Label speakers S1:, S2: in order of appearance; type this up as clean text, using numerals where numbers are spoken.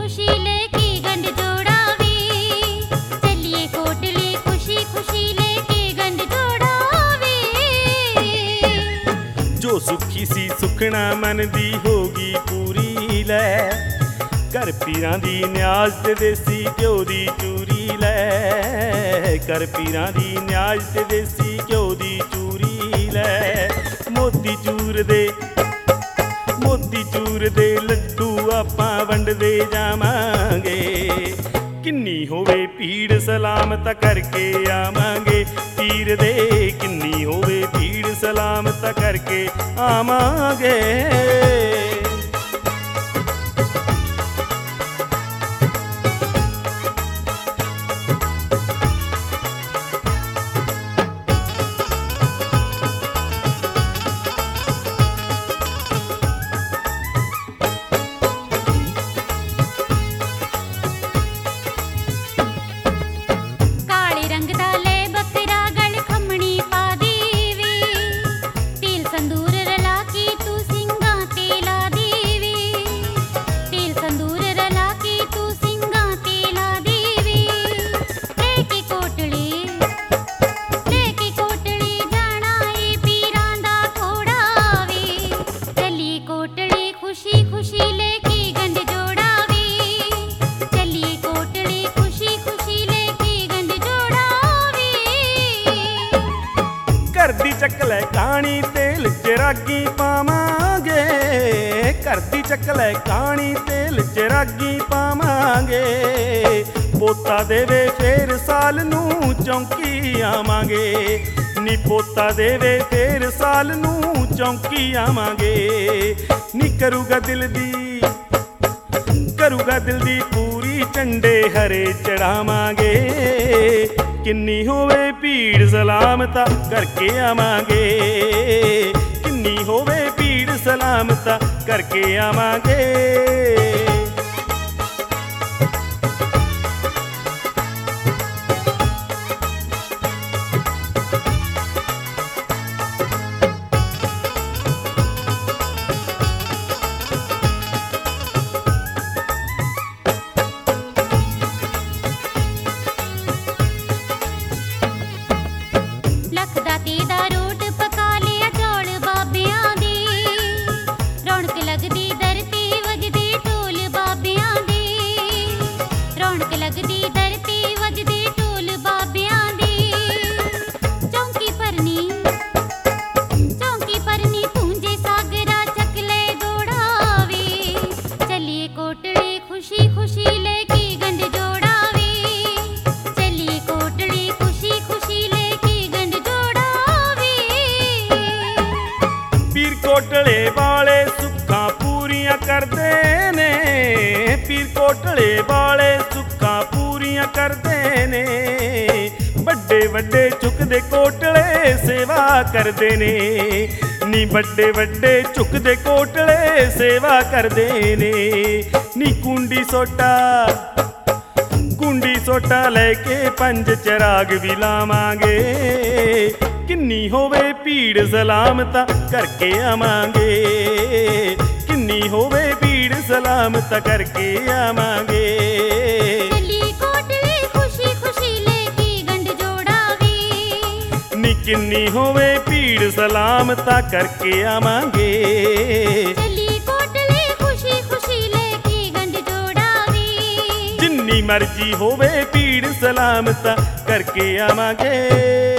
S1: खुशी लेके गंढ जोड़ावे, चलिए कोटले खुशी खुशी लेके गंढ जोड़ावे।
S2: जो सुखी सी सुखना मन दी होगी पूरी लै, कर पीरां दी न्याज ते देसी घ्यो दी चूरी लै, कर पीरां दी न्याज ते देसी घ्यो दी चूरी लै। मोती चूर दे लड्डू आपां वंडदे जावांगे, किन्नी होवे भीड़ सलामत करके आवांगे पीर दे, किन्नी होवे भीड़ सलामत करके आवांगे। घर दी चकले काणी तेल चिरागी पावांगे, घर दी चकले काणी तेल चिरागी पावांगे। पोता देवे फेर साल नूं चौंकी आवांगे, नी पोता देवे फेर साल नूं चौंकी आवांगे। नी करूगा दिल दी पूरी झंडे हरे चढ़ावांगे, किन्नी होवे भीड़ सलामता करके आवांगे, किन्नी होवे भीड़ सलामता करके आवांगे। कोटले वाले सुखां पूरियां करदे ने, पीर कोटले वाले सुखां पूरियां करदे ने। बड़े बड़े चुकदे कोटले सेवा करदे ने, नी बड़े बड़े चुकदे कोटले सेवा करदे ने। नी कुंडी सोटा लेके पंज चराग भी लावांगे, किन्नी होवे भीड़ सलामता करके आवांगे, किन्नी होवे भीड़ सलामता करके आवांगे।
S1: चलिए कोटले खुशी खुशी लेके गंढ जोड़ावे,
S2: नी किन्नी होवे भीड़ सलामता करके आवांगे।
S1: चलिए कोटले खुशी खुशी लेके गंढ जोड़ावे,
S2: जिन्नी मर्जी होवे भीड़ सलामता करके आवांगे।